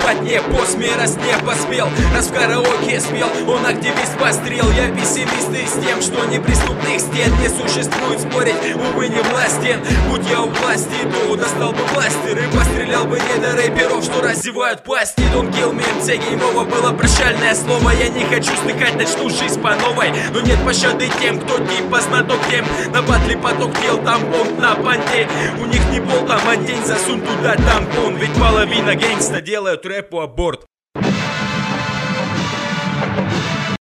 ебать не посмей, раз не поспел. Раз в караоке спел, он активист пострел. Я пессимист и с тем, что неприступных стен не существует, спорить, увы, не властен. Будь я у власти, то достал бы бластер и пострелял бы не до рэперов, что раздевают пасти. Don't kill me, МЦ Геймова было прощальное слово. Я не хочу стыкать, начну жизнь по новой, но нет пощады тем, кто типа знаток тем. На батле поток дел, тампон на понте. У них не болт, а мантень, засунь туда тампон. Ведь половина гангста делают рэпу аборт.